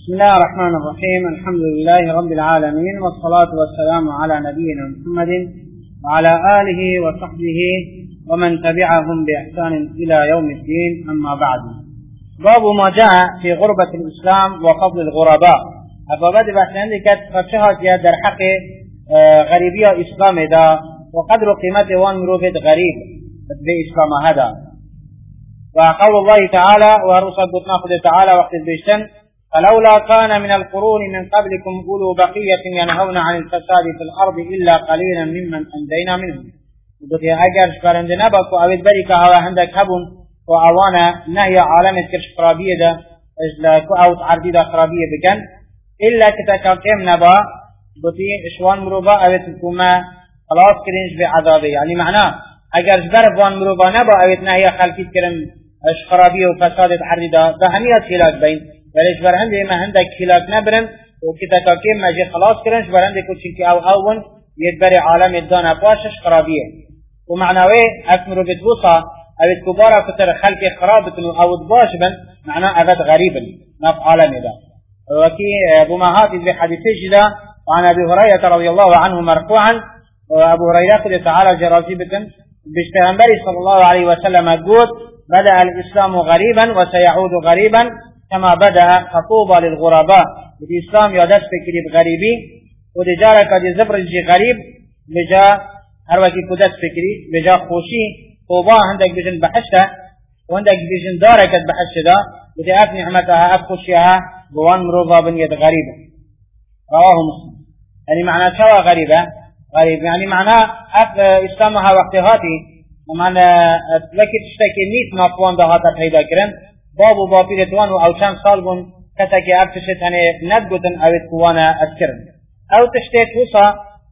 بسم الله الرحمن الرحيم. الحمد لله رب العالمين، والصلاة والسلام على نبينا محمد وعلى آله وصحبه ومن تبعهم بإحسان إلى يوم الدين. أما بعد، باب ما جاء في غربة الإسلام وفضل الغرباء. أبواب بحث عندك فتشهد در حق غريبية إسلام دا وقدر قيمته وان مروفد غريب بإسلام هذا. وقول الله تعالى ورسل بطناخذ تعالى وقت البيشتن: فلولا كان من القرون من قبلكم أولو بقية ينهون عن الفساد في الأرض إلا قليلا ممن أنجينا منهم. وقلت أجر شكرند نبك وأبد بريك على عندك هبون وأوانا نهي عالم كرش خرابية دا أو تعرضي دا خرابية بكن إلا كتكاكم نبا بطي إشوان مروبا أبد الكوما خلاص كرنج بعذابه. يعني معناه أجر جبر وان مروبا نبا أبد نهي خلقيت كرم خرابية وفساد تعرضي دا بهمية خلاك بين وليش برهندي ما عندك خلاف نبرم وكذا كم ما جي خلاص كرنش برهندي كل شيء أو أول يدبر عالم الدان باشش خرابية. ومعناه أكمل بتبوصة أو الكبار فتر خلق خرابة أو تباش بن معناه أبد غريبا نف عالم ده. وكي بمهات بحديث جدا عن أبي هريرة رضي الله عنه مرفوعا، وأبو هريرة قال تعالى جرازيبة بشتهنبري صلى الله عليه وسلم قول: بدأ الإسلام غريبا وسيعود غريبا كما بدأ، فطوبى للغرباء. الإسلام يدس بكريب غريبي ودجارك دي زبرجي غريب بجا هروكي كدس بكري بجا خوشي طوبى عندك بجن بحشة وعندك بجن دارك بحشة دا ودي أف نعمتها أف خوشيها بوان مروضة بنية غريبة. رواه مسلم. يعني معنى شوى غريبة غريب يعني معنى أف إسلامها وقتهاتي معنى لكي تشتكي نيت مافوان دهاتا پیدا کرن بابو باپیرتوان او چند سال بون کتا که ابتشت هنه ندگوتن او اتکوانا اتکرن او تشتیت وصا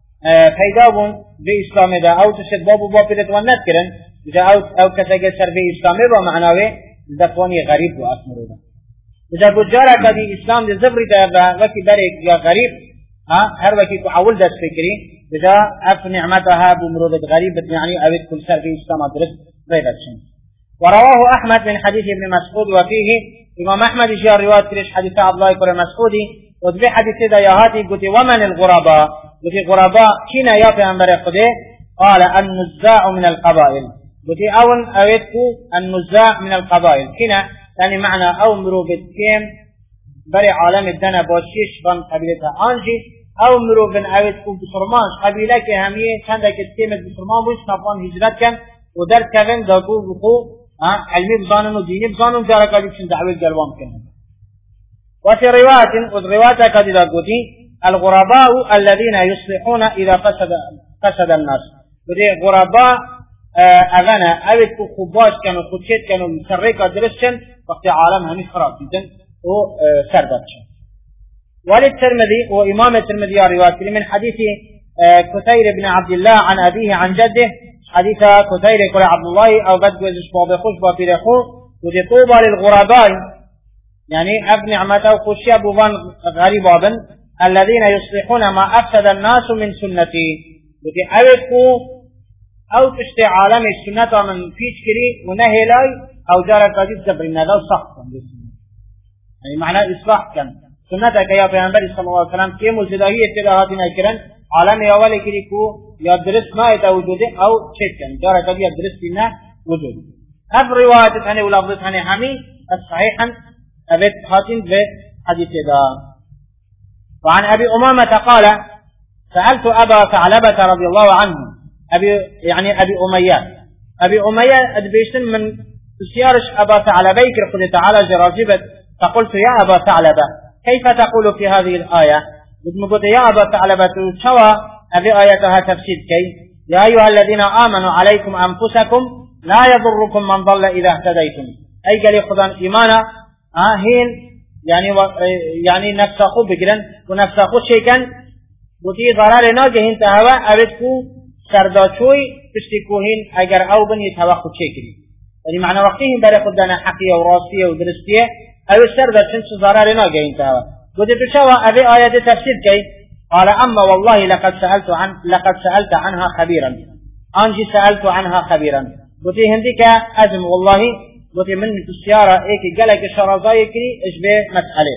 پیدا بون به اسلام دا او تشت بابو باپیرتوان ندکرن جا او کتا که سر به اسلام با معناوه دفوانی غریب و اسمرو دا جا بجارا کدی اسلام دی زبری دا وکی دارک یا غریب هر وکی کو اول دست فکری جا اف نعمتها بمرودت غریب يعني او كل سر به اسلام درست غیبتشن. ورواه أحمد من حديث ابن مسعود، وفيه إمام أحمد جاء رواية كريش حديث عبد الله بن مسعود وذبي حديث دا يهاتي قلت: ومن الغرباء؟ قلت غرباء كنا يا پیغمبر خدا؟ قال: النزاع من القبائل. قلت أول أويتكو النزاع من القبائل كنا يعني معنى أو مروبت كيم بري عالم الدنا باشيش بان قبيلتها أنجي أو مروبن أويتكو بسرمانش قبيلة كهمية چندك التيمة بسرمان بوش نفان هجرت كان ودر كذن داكو بخو علمي بزانن وديني بزانن جارك عليكم دعوة الجلوان كنن. وفي رواية كذا قلتي: الغرباء الذين يصلحون إذا فسد الناس. ودي غرباء أغنى أبد خباش كانوا خدشت كانوا مسرقة درسشن وقت عالم هني خراب جدا وسردتشن. وللترمذي وإمام الترمذي رواية من حديث كثير بن عبد الله عن أبيه عن جده حديث كثير يقول عبد الله أو قد جوزش باب خوش باب رخو ودي طوبى للغرباء يعني أبن عمته خوشي أبوان غريب أبن الذين يصلحون ما أفسد الناس من سنتي ودي أبكو أو تشتي عالم السنة من فيش كري ونهي لاي أو جارك قديد زبرنا ذو صحكم يعني معنى إصلاح كان سنتك يا پیغمبر صلى الله عليه وسلم كي مزدهية تلاهاتنا كرن عالم أولي كري كو يدرس ما يتوجده أو شيئا جارة قد يدرس فينا وجوده. هذه رواية ثانية ولفظة ثانية حمي الصحيحا أبيت خاتم بحديث دا. وعن أبي أمامة قال: سألت أبا ثعلبة رضي الله عنه أبي أمية أدبيشن من سيارش أبا ثعلبة يكرخذ تعالى جراجبت فقلت: يا أبا ثعلبة كيف تقول في هذه الآية؟ قلت: يا أبا ثعلبة شوى هذه آياتها تفسير كي: يا أيها الذين آمنوا عليكم أنفسكم لا يضركم من ضل إذا اهتديتم. أي قال يخذان إيمانا هين يعني نفسخوا بقرن ونفسخوا شيئا بطي ضرار ناجهين تهوى أبدكو سرداشوي تشتكوهين أجر أو بن يتوقف شيئا. يعني معنى وقتهم بري خدنا حقية وراسية ودرستية أو السرداشن ضرار ناجهين تهوى. قلت شوى هذه آيات تفسير كي: قال: أما والله لقد سألت عنها خبيرا. أنجي سألت عنها خبيرا. قلت هنديك أزم والله قلت من السيارة إيك قالك الشرازاي كري إشبه مسألة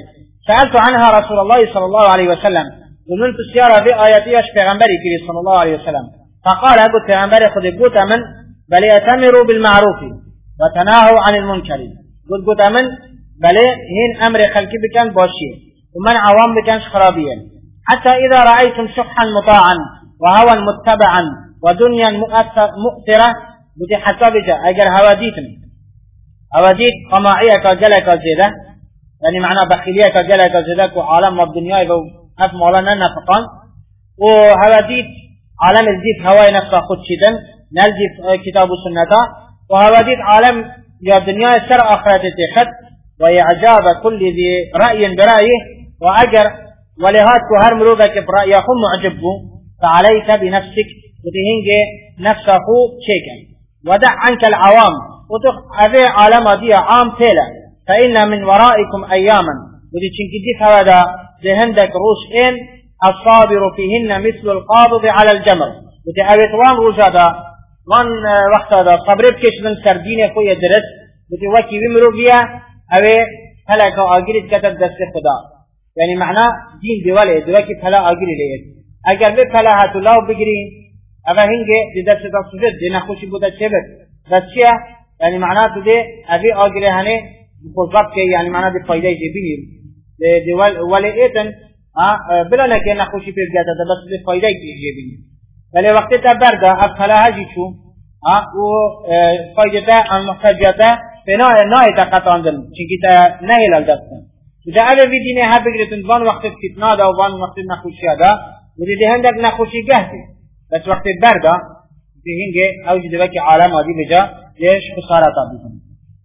سألت عنها رسول الله صلى الله عليه وسلم قلت السيارة بآياتيش پیغمبری كري صلى الله عليه وسلم فقال قلت پیغمبر خود قلت من بل اتمروا بالمعروف وتناهوا عن المنكر قلت من بل هين امر خلقي بكان باشي ومن عوام بكان خرابيا حتى اذا رأيتم شحا مطاعا وهوى متبعا ودنيا مؤثرة بدي حسابك اگر هواديت قماعية كجلك زيادة يعني معنى بخيلية كجلك زيادة وعالم والدنيا وهف مولانا نفقان وهواديت عالم الزيت هواي نفسه خود شدن نلزيت كتاب السنة وهواديت عالم يا دنيا سر آخرت تخد وإعجاب كل ذي رأي برأيه وأجر ولهات كهر مروبك برأيه معجبه فعليك بنفسك وتهنج نفسه شيكا ودع عنك العوام وتخ أذي عالم دي عام تيلا فإن من ورائكم أياما ودي تنكديك هذا ذهندك روش الصابر فيهن مثل القابض على الجمر وتعبت وان روجادا وان وقت هذا صبر بكش من سردين خويا درس وتوكي بمرو بيا اوه فلك آگرید كتب دست خدا يعني معنى دين دوله دوكي فلا آگري لئيت اگر به فلا هاتو لاو بگري اوه هنگه دي دست تصفت دي نخوشي بودا چبت بس چيا يعني معنى تو دي اوه آگري هنه بخوصبت که يعني معنى دي فايده جبيني دي ولئيتن بلا نکه نخوشی پیش گیاتا بس به فایده جیبینی ولی وقتی تا برده افلا هجی چو و فایده تا ان محتاجیتا بنای نای تا قطاندن چونکی تا نهیل دستن وده اوه وی دینه ها بگیرتن وان وقتی فتنا دا و وان وقتی نخوشی دا و ده هندک نخوشی گهتی بس وقتی برده ده هنگه اوجی دوکی عالم آدی بجا دیش خسارتا بیتن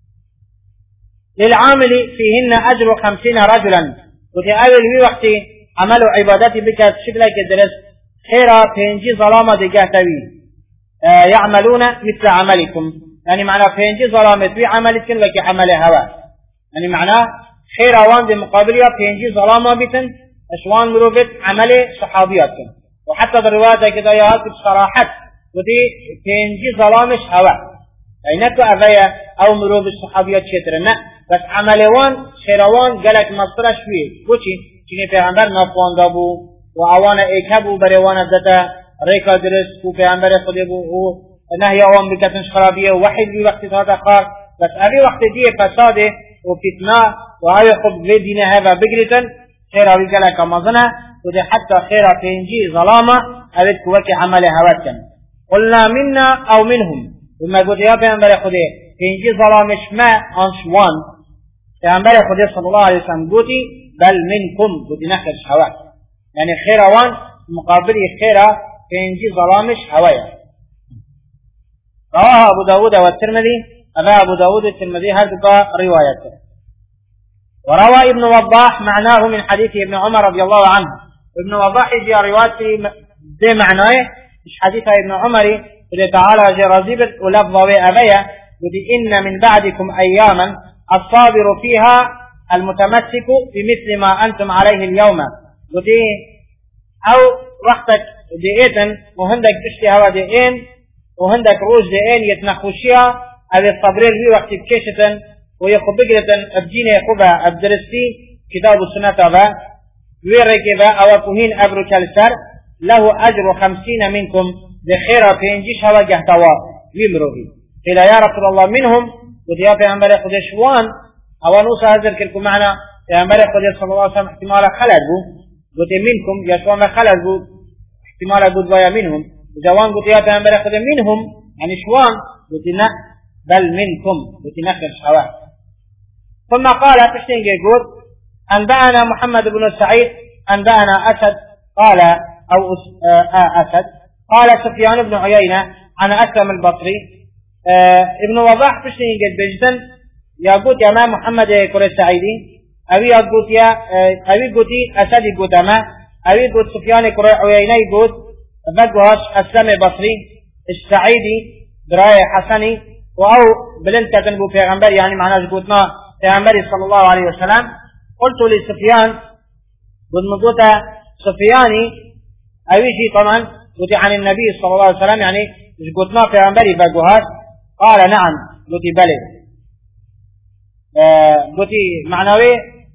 للعامل فيهن أجر 50 رجلا وده اول وی وقتی عمل و عبادتی بکرد شکل که درست خیره پنجی ظلامه دیگه توی يعملون مثل عملكم يعني معنى پنجی ظلامت وی عملت کن وکی عمل هوا يعني معنى خیر اوان دی مقابلیا پنجی ظلامه بیتن اشوان مروبت عمل صحابیات کن وحتى در روایت که دایات بصراحت ودی پنجی ظلامش هوا يعني نكو أفيا أو مروب الصحابيات شترنا بس عملوان خيروان قالك مصرش فيه وشي چنی پیغمبر نافوان دابو و آوان ایکبو بریوان دتا ریکا درست و پیغمبر خودی بو و نهی آوان بکتنش خرابیه و وحید بی وقتی تا دقار بس اوی وقت دیه فساده و فتنه و اوی خب وی دینه هوا بگریتن خیر اوی گلک مزنه و دی حتی خیر پینجی ظلامه اوید کوکی عمل هوت کن قلنا منا او منهم وما قلت يا پیغمبر خودی پینجی ظلامش ما انشوان پیغمبر خودی صلی الله علیه وسلم قلتی بل منكم بدي نخر هواء يعني خيروان مقابل خيرا فينجي ظلامش هوايا رواه أبو داود والترمذي أبو داود والترمذي هذا روايته وروى ابن وضاح معناه من حديث ابن عمر رضي الله عنه ابن وضاح يجي روايته ده معناه مش حديث ابن عمر اللي تعالى جرازيبت ولفظه أبيا بدي إن من بعدكم أياما الصابر فيها المتمسك بمثل ما أنتم عليه اليوم ودي أو وقتك ديئتن وهندك تشتي هوا ديئين وهندك روج ديئين يتنخوشيها أو الصبرين في وقت بكيشتن ويخبقلتن أبجين يخبها أبدرستي كتاب السنة هذا ويركبها أو كهين أبرك السر له أجر 50 منكم بخيرا بينجيش هوا جهتوا ويمروه قيل يا رسول الله منهم ودي يا بيعنبالي قدشوان أولوسا هذا كلكم معنا يا ملك قد صلى الله عليه وسلم احتمال خلد بو قلت منكم يشوان خلد بو احتمال بود ويا منهم جوان قلت يا ملك قد منهم يعني شوان قلت لا بل منكم قلت نخر شواء ثم قال تشتنجي قلت أنبأنا محمد بن سعيد أنبأنا أسد قال أو أسد قال سفيان بن عيينة عن أسلم البصري ابن وضاح تشتنجي بجدن يا قلت يا ما محمد كرة السعيدي أبي قلت يا أبي قلتي أسدي قلت ما أبي قلت سفيان كرة عييني قلت فقهاش أسلم بصري السعيدي دراية حسني أو بلنت تنبو پیغمبر يعني معناه قلتنا پیغمبر صلى الله عليه وسلم قلت لسفيان قلت سفياني أبي شيء طبعا قلت عن النبي صلى الله عليه وسلم يعني قلتنا پیغمبري فقهاش قال نعم قلت بلد قلت معنوي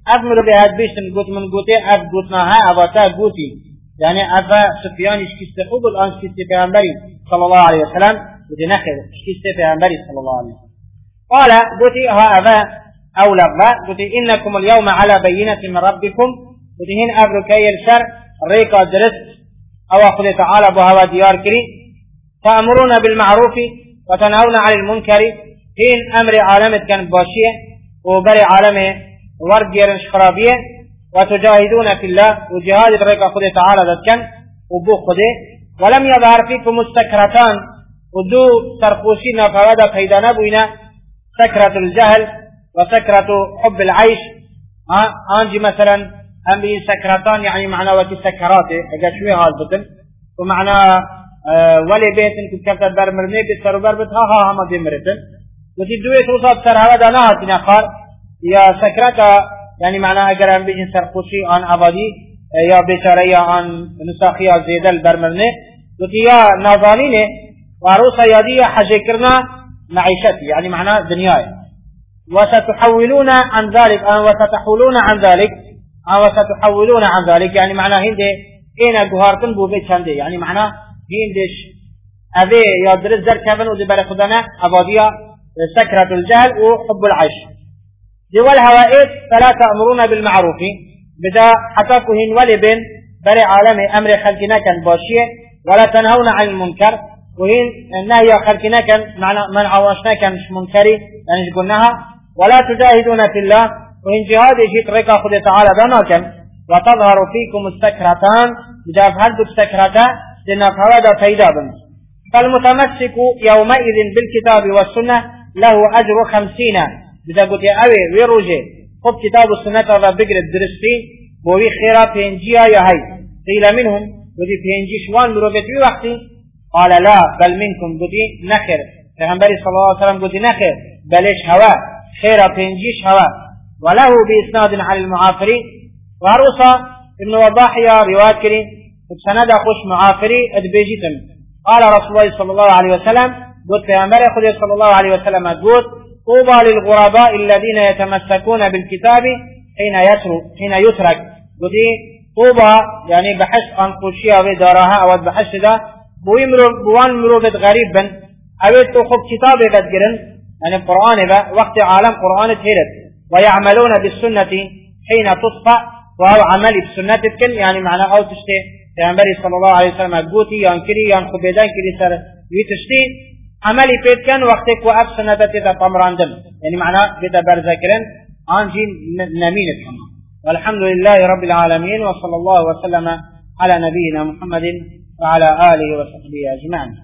أفمر بهاد بيشتن قوت من قوتي أف قوتناها أباتا قوتي يعني أفا سفيان اشكست خوب الآن اشكست پیغمبری صلى الله عليه وسلم قوتي نخير اشكست پیغمبری صلى الله عليه وسلم قال قوتي ها أفا أو لغا قوتي إنكم اليوم على بينة من ربكم قوتي هن أبركي الشر ريكا درست أو أخذ تعالى بهوا ديار كري تأمرون بالمعروف وتنهون عن المنكر هين أمر عالمت كان باشية وبري عالمه ورد يرنش خرابية وتجاهدون في الله وجهاد ريكا خذ تعالى ذاتكن وبو خذه ولم يظهر فيكم السكرتان ودو سرقوشين فوادا فيدا نبوين سكرة الجهل وسكرة حب العيش انجي مثلا هم بين سكرتان يعني معنى وكي سكراته اجا شوي هالبطن ومعنى ولي بيتن كتبت برمرني بسر وبربت ها هما بمرتن وتي دوية توصاب سر هوادا نهاتين اخار يا سكرتا يعني معنى اگر هم بين سرقوشي عن عبادي يا بشارة يا عن نساخي زيادة البرمرني وتي يا نازانيني وعروسة يادية حجيكرنا معيشتي يعني معنى دنياي وستحولون عن ذلك وستحولون عن ذلك وستحولون عن ذلك يعني معنى هندي اين جوهرتن بو بيت شنده يعني معنى هندش ابي يا درس در كفن ودي بر خدنا اباديه سكرة الجهل وحب العيش دول هوائد فلا تأمرون بالمعروف بدا حتى كهن ولبن بري عالم امر خلقنا كان باشيه ولا تنهون عن المنكر وهن النهي خلقنا كان معنى من عواشنا كان مش منكري يعني قلناها ولا تجاهدون في الله وإن جهاد جيت ريكا خذ تعالى بناكن وتظهر فيكم السكرتان بجاف هلدو السكرتا لنف هذا فيدا بن فالمتمسك يومئذ بالكتاب والسنة له أجر 50 بدا قلت أوي ويروجي خب كتاب السنة هذا بقر الدرسي بوي خيرا بينجيا يا هاي قيل منهم قلت بينجي شوان مروبت في وقتي قال لا بل منكم قلت نخر فهمبري صلى الله عليه وسلم قلت نخر بلش هوا خيرا بينجيش هوا وله بإسناد عن المعافرين وعروسة ابن وضاحية رواية كريم بسند أخش معافري أدبيجتم قال رسول الله صلى الله عليه وسلم قلت يا أمري خذي صلى الله عليه وسلم قلت طوبى للغرباء الذين يتمسكون بالكتاب حين يترك قلت طوبى يعني بحث عن قشية ودارها أو بحث ذا بوان مروبة غريبا أود تخب كتابي بدقرن يعني القرآن وقت عالم قرآن تهرت ويعملون بالسنة حين تصفى وهو عملي بسنة تكن يعني معنى أو تشتي يعني صلى الله عليه وسلم قوتي ينكري ينخبيدان كري سر ويتشتي عملي بيتكن وقتك وأف سنة تتا طمراندن يعني معنى بيتا برزاكرن عنجي نمين الحمد والحمد لله رب العالمين وصلى الله وسلم على نبينا محمد وعلى آله وصحبه أجمعين.